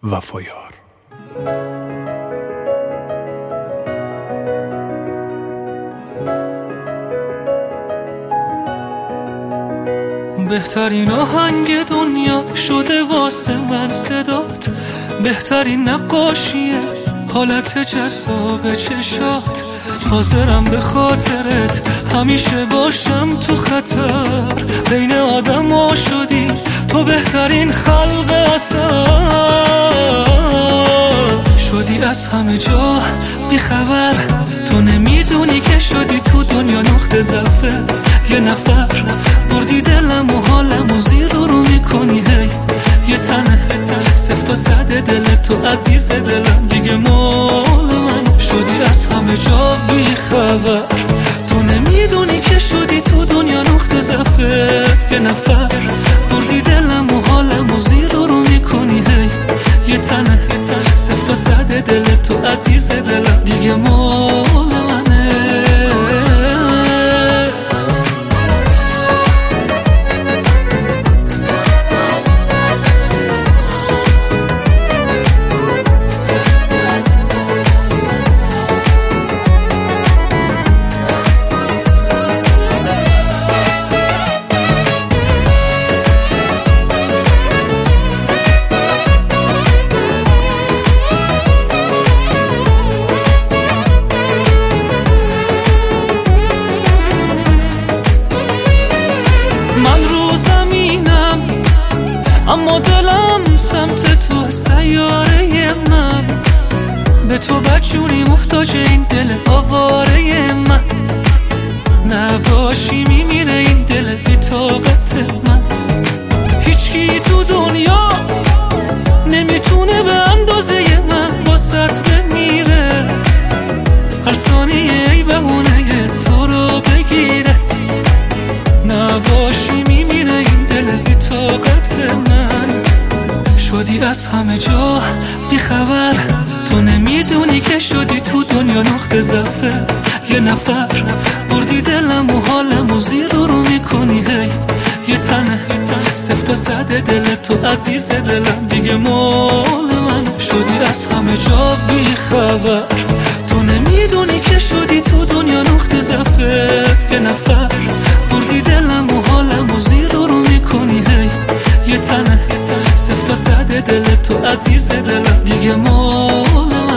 وفایار. بهترین آهنگ دنیا شده واسه من صدات، بهترین نقاشیه حالت جذاب چشات. حاضرم به خاطرت همیشه باشم تو خطر، بین آدم ها شدی تو بهترین خلق اثر. شدی از همه جا بیخبر، تو نمیدونی که شدی تو دنیا نقطه ضعف یه نفر. بردی دلم و حالم و زیر رو میکنی هی یه تنه سفت و سده دل تو عزیز دلم دیگه مال من. شدی از همه جا بیخبر، تو نمیدونی که شدی تو دنیا نقطه ضعف یه نفر. بردی دلم و حالم و زیر رو میکنی هی یه تنه سفت و سده دل تو عزیز دلم دیگه مال منه. من رو زمینم اما دلم سمت تو، سیاره من به تو بدجوری محتاج این دل آواره من. نباشی میمیره این دل بی طاقت من. هیچکی تو دنیا نمیتونه به اندازه من واسط بمیره، هر ثانیه ای بهونه تو رو بگیره. نباشی میمیره این دل بی طاقت من. شدی از همه جا بیخبر، تو نمیدونی که شدی تو دنیا نقطه ضعف یه نفر. بردی دلم و حالم و زیر رو میکنی هی یه تنه سفت و سده دل تو عزیز دلم دیگه مال من. شدی از همه جا بیخبر، تو نمیدونی که شدی تو دنیا نقطه ضعف یه نفر. بردی دلم و حالم و زیر رو میکنی هی یه تنه سفت و سده دل تو عزیز دلم دیگه مال من.